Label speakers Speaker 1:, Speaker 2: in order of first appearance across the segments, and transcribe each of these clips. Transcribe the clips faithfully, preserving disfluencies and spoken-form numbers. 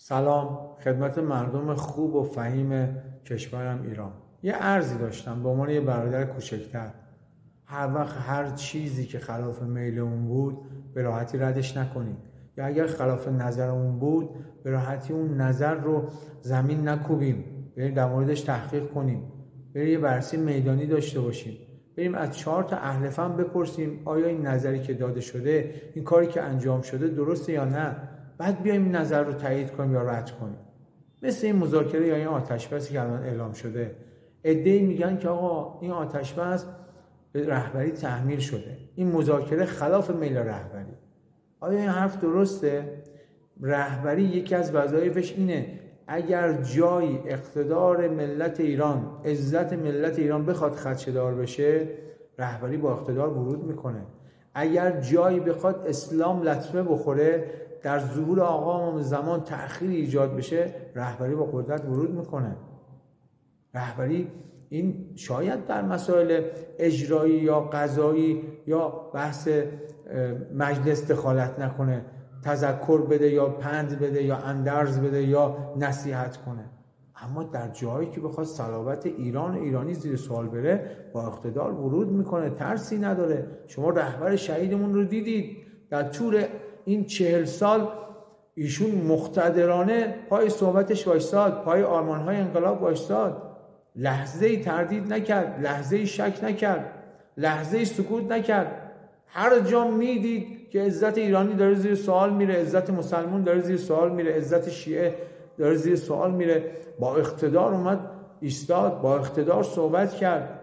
Speaker 1: سلام خدمت مردم خوب و فهیم کشورم ایران. یه عرضی داشتم به عنوان یه برادر کوچکتر. هر وقت هر چیزی که خلاف میل اون بود به راحتی ردش نکنید، یا اگر خلاف نظر اون بود به راحتی اون نظر رو زمین نکوبیم، بریم در موردش تحقیق کنیم، بریم یه بررسی میدانی داشته باشیم، بریم از چهار تا اهل فن بپرسیم آیا این نظری که داده شده، این کاری که انجام شده درسته یا نه، بعد بیایم این نظر رو تایید کنیم یا رد کنیم. مثل این مذاکره یا این آتش‌بسی که الان اعلام شده، عده‌ای میگن که آقا این آتش‌بس به رهبری تحمیل شده، این مذاکره خلاف میل رهبری. آیا این حرف درسته؟ رهبری یکی از وظایفش اینه اگر جایی اقتدار ملت ایران، عزت ملت ایران بخواد خدشه‌دار بشه، رهبری با اقتدار ورود میکنه. اگر جایی بخواد اسلام لطمه بخوره، در ظهور آقا امام زمان تأخیر ایجاد بشه، رهبری با قدرت ورود میکنه. رهبری این شاید در مسائل اجرایی یا قضایی یا بحث مجلس دخالت نکنه، تذکر بده یا پند بده یا اندرز بده یا نصیحت کنه، اما در جایی که بخواد صلابت ایران و ایرانی زیر سوال بره با اقتدار ورود میکنه، ترسی نداره. شما رهبر شهیدمون رو دیدید در طول این چهل سال ایشون مقتدرانه پای صحبتش وایساد، پای آرمانهای انقلاب وایساد، لحظه ای تردید نکرد، لحظه ای شک نکرد، لحظه ای سکوت نکرد. هر جا میدید که عزت ایرانی داره زیر سوال میره، عزت مسلمان داره زیر سوال میره، عزت شیعه داره زیر سوال میره، با اقتدار اومد ایستاد، با اقتدار صحبت کرد.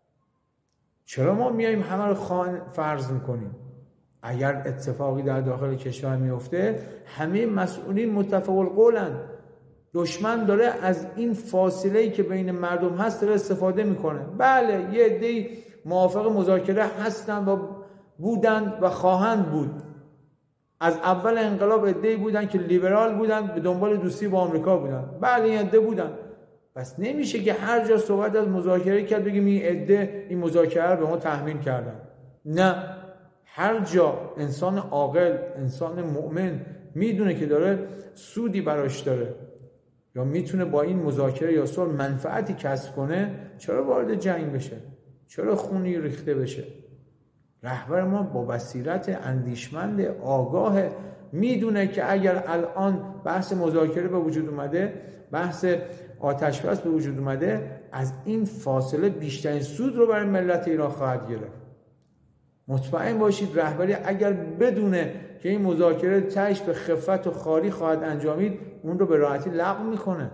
Speaker 1: چرا ما میایم همه رو خائن فرض میکنیم؟ اگر اتفاقی در داخل کشور میفته، همه مسئولین متفق القولن. دشمن داره از این فاصله‌ای که بین مردم هست داره استفاده میکنه. بله یه عده‌ای موافق مذاکره هستن و بودند و خواهند بود. از اول انقلاب عده‌ای بودن که لیبرال بودن، به دنبال دوستی با آمریکا بودن. بله این عده بودن. پس نمیشه که هر جا صحبت از مذاکره کرد بگیم این عده این مذاکره رو به ما تحمیل کردن. نه، هر جا انسان عاقل، انسان مؤمن میدونه که داره سودی براش داره یا میتونه با این مذاکره یا صلح منفعتی کسب کنه، چرا وارد جنگ بشه؟ چرا خونی ریخته بشه؟ رهبر ما با بصیرت، اندیشمند، آگاه، میدونه که اگر الان بحث مذاکره به وجود اومده، بحث آتش‌بس به وجود اومده، از این فاصله بیشترین سود رو برای ملت ایران خواهد گرفت. مطمئن باشید رهبری اگر بدونه که این مذاکره تهش به خفت و خاری خواهد انجامید، اون رو به راحتی لغو میکنه.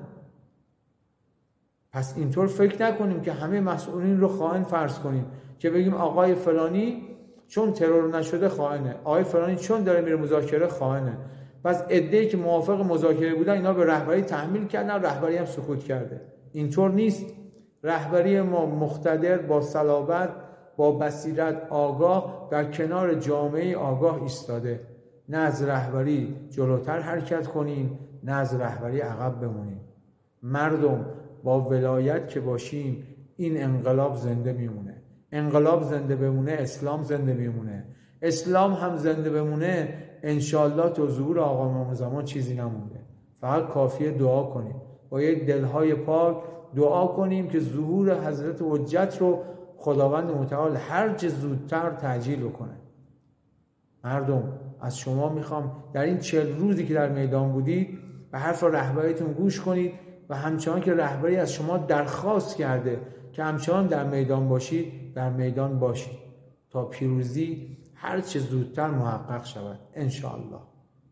Speaker 1: پس اینطور فکر نکنیم که همه مسئولین رو خائن فرض کنیم که بگیم آقای فلانی چون ترور نشده خائنه، آقای فلانی چون داره میره مذاکره خائنه. پس عده‌ای که موافق مذاکره بودن اینا به رهبری تحمیل کردن، رهبری هم سکوت کرده. اینطور نیست. رهبری ما مقتدر، با صلابت، با بصیرت، آگاه، در کنار جامعه آگاه ایستاده. نه از رهبری جلوتر حرکت کنیم، نه از رهبری عقب بمونیم. مردم با ولایت که باشیم این انقلاب زنده میمونه. انقلاب زنده بمونه، اسلام زنده میمونه. اسلام هم زنده بمونه، انشالله تا ظهور آقا امام زمان چیزی نمونده. فقط کافیه دعا کنیم، با یک دلهای پاک دعا کنیم که ظهور حضرت حجت رو خداوند متعال هر چه زودتر تعجیل بکنه. مردم از شما میخوام در این چهل روزی که در میدان بودید به حرف رهبریتون گوش کنید و همچنان که رهبری از شما درخواست کرده که همچنان در میدان باشید، در میدان باشید تا پیروزی هر چه زودتر محقق شود انشاءالله.